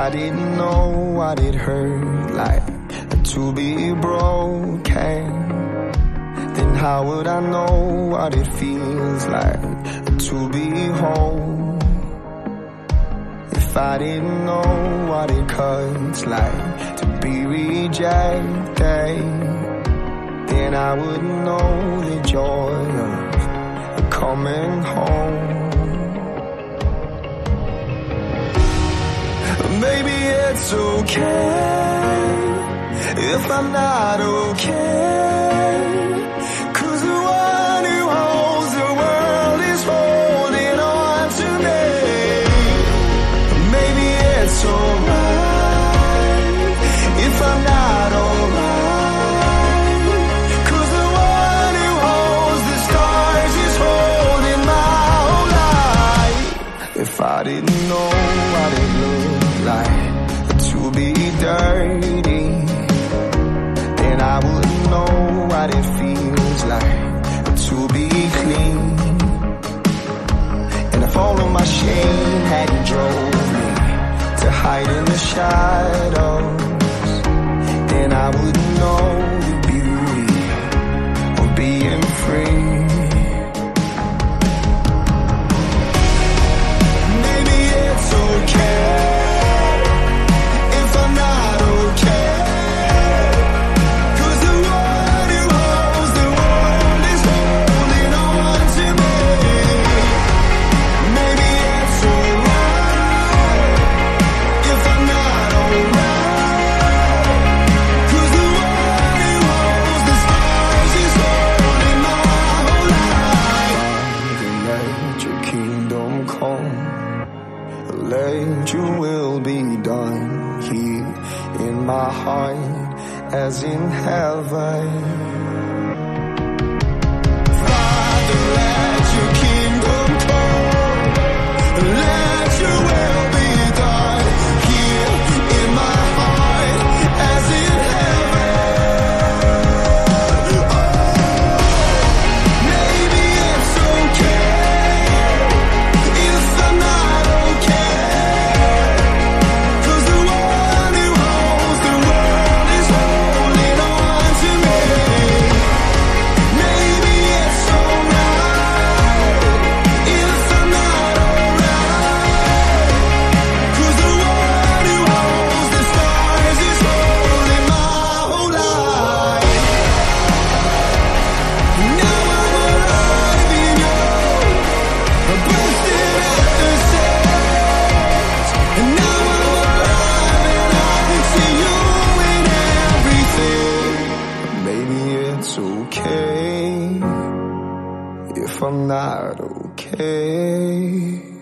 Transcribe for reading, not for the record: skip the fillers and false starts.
I didn't know what it hurt like to be broken, then how would I know what it feels like to be whole? If I didn't know what it cuts like to be rejected, then I wouldn't know the joy of coming home. Maybe it's okay if I'm not okay, 'cause the one who holds the world is holding on to me. Maybe it's alright if I'm not alright, 'cause the one who holds the stars is holding my whole life. If I didn't know what it looked like to be dirty, then I wouldn't know what it feels like to be clean. And if all of my shame hadn't drove me to hide in the shadows, then I wouldn't know the beauty of being free. Maybe it's okay if I'm not okay, 'cause the one who holds the world is holding on to me. Maybe it's alright if I'm not alright, 'cause the one who holds the stars is holding my whole life. Father, let your kingdom come, let your will be done here in my heart as in heaven. Father, let your kingdom come, let your will be done here in my heart as in heaven. Maybe it's okay if I'm not okay, 'cause the one who holds the world is holding on to me. Maybe it's alright if I'm not alright, 'cause the one who holds the stars is holding my whole life. Now I'm alive in you, bursting at the seams. And now I'm alive and I can see you in everything. Maybe it's okay if I'm not okay.